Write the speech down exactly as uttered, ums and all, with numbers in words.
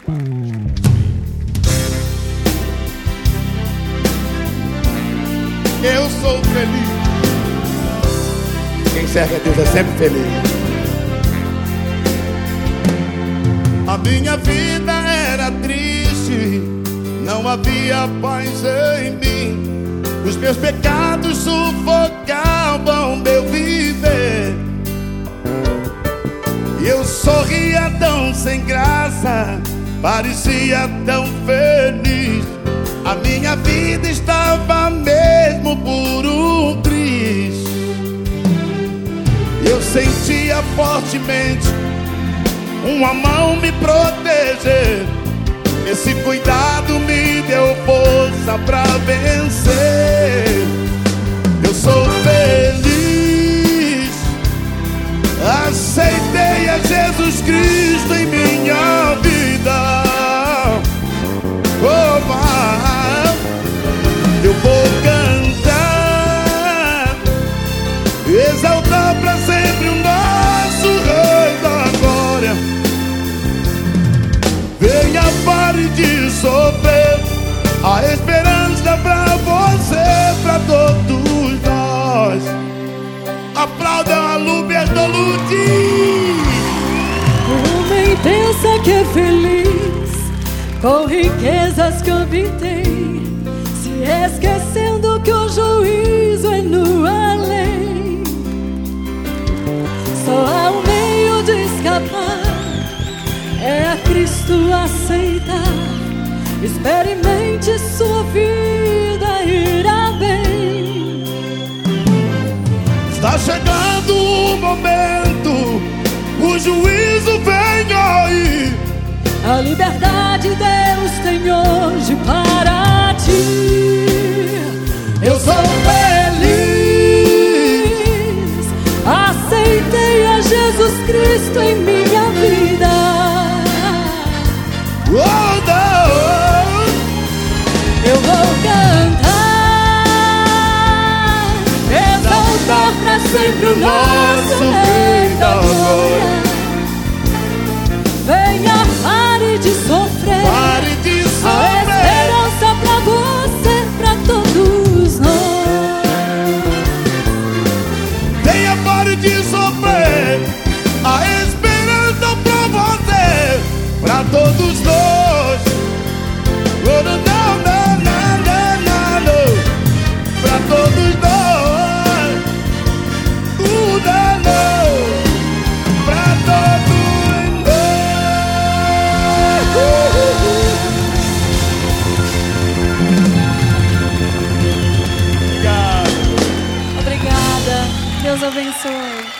Eu sou feliz. Quem serve a Deus é sempre feliz. A minha vida era triste, não havia paz em mim. Os meus pecados sufocavam meu viver. E eu sorria tão sem graça, parecia tão feliz. A minha vida estava mesmo por um triz. Eu sentia fortemente uma mão me proteger. Esse cuidado me deu força pra vencer. Eu sou feliz, aceitei a Jesus Cristo em minha vida. Oh, mas eu vou cantar, exaltar pra sempre o nosso Rei da Glória. Venha, pare de sofrer, a esperança pra você, pra todos nós. Aplaudam a Luber do Ludi. O homem pensa que é feliz com riquezas que obtém, se esquecendo que o juízo é no além. Só há um meio de escapar, é a Cristo aceitar. Experimente, sua vida irá bem. Está chegando o momento, o juízo vem aí. A liberdade Deus tem hoje para ti. Eu sou feliz, aceitei a Jesus Cristo em minha vida. Oh, não. Eu vou cantar, exaltar pra sempre o nosso Rei da Glória. Venha, pare de sofrer, Pare de a sofrer. esperança pra você, pra todos nós. Venha, pare de sofrer, a esperança pra você, pra todos nós. Oh, não, não, não, não, não, não. Pra todos nós. Oh, não, não. Pra todos nós. Obrigada, Deus abençoe.